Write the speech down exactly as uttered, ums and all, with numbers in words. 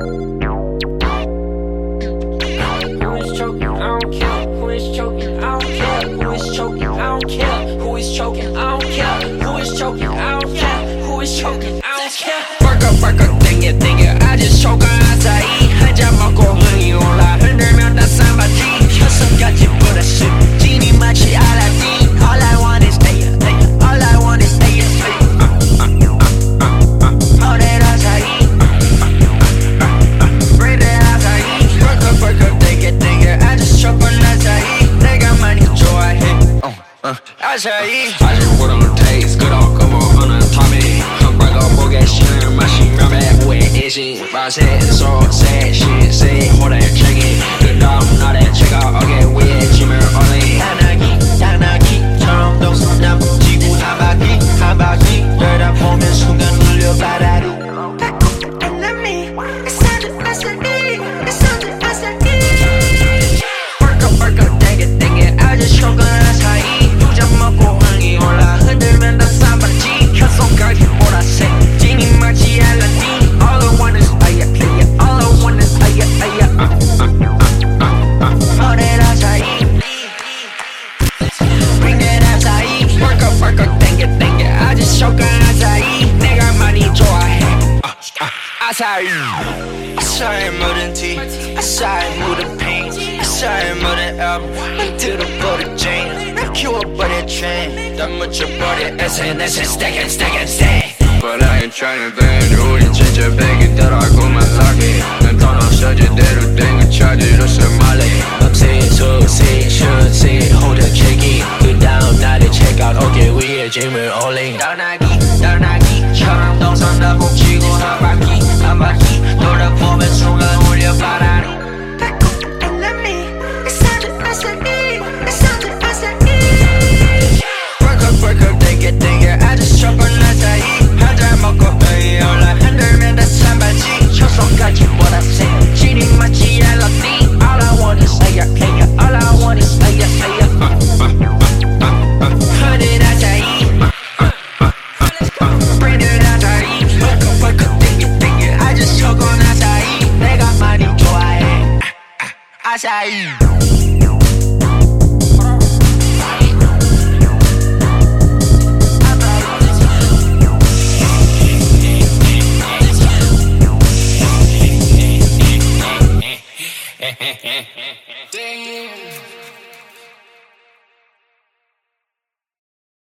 Who is choking? I don't care. Who is choking? I don't care. Who is choking? I don't care. Who is choking? I don't care. Who is choking? I don't care. Who is choking? I don't care. Work up, work up, 땡겨, 땡겨. I just choke on 아사히. 한 잔 먹고 흥이 올라. 흔들면 다 삼바지. 혀성까지 보다 씹. 진이 마치 알라딘. All I want is stay, stay. All I want is stay, stay. All that 아사히. Break that 아사히. Work up, work up, 땡겨, 땡겨. I just choke on 아사히. 내가 많이 좋아해. Uh, uh, 아사히. I just put on taste. 그럼 como 하는 텀이. break up, 보게 싫은 마시면 왜 이신 맛에 소세 시세 호래 책임 그 다음 날에 제가 어깨 위에 짐을 올리 당나귀 당나귀처럼 동서남 지구 한 바퀴 한 바퀴 돌다 보면 순간 울려 바다리 enemy it's under 아사히 it's under 아사히 work up work up 땡겨 땡겨 I just choke on 아사히 두 잔 먹고 흥이 올라 흔들면 다 삼바지 혀손까지 보라색 진이 마치 알라딘 All I want is 아야 아야 All I want is 아야 아야 All that 아사히 Bring that 아사히 Work up work up 땡겨 땡겨 I just choke on 아사히 내가 많이 좋아해 아사히 아사히 묻은 티 아사히 묻은 pain 아사히 묻은 album 만들어버린 chain 날 키워버린 train 다 묻혀버린 에스엔에스에 stack and stack and stack But I ain't tryna bend 우린 진짜 베개더라고만 lucky 난 돈 없어 제대로 된 거 찾으러 쓸말래 밤새 소세 셔세 호텔 체킹 그 다음 날에 check out 어깨 위에 짐을 올린 당나귀 당나귀처럼 동선 다 북치고 한 바퀴 한 바퀴 돌아보면 순간 울려 바라리 enemy it's under 아사히 it's under 아사히 Work up work up 땡겨 땡겨 I just choke on 아사히 먹고 흥이 올라 흔들면 다 삼바지 혀손까지 보라색 진이 마치 알라딘 All I want is 아야 아야 All I want is 아야 아야 흔들 아사히 Bring it 아사히 벌컥 벌컥 땡겨 땡겨 I just choke on 아사히 내가 많이 좋아해 아사히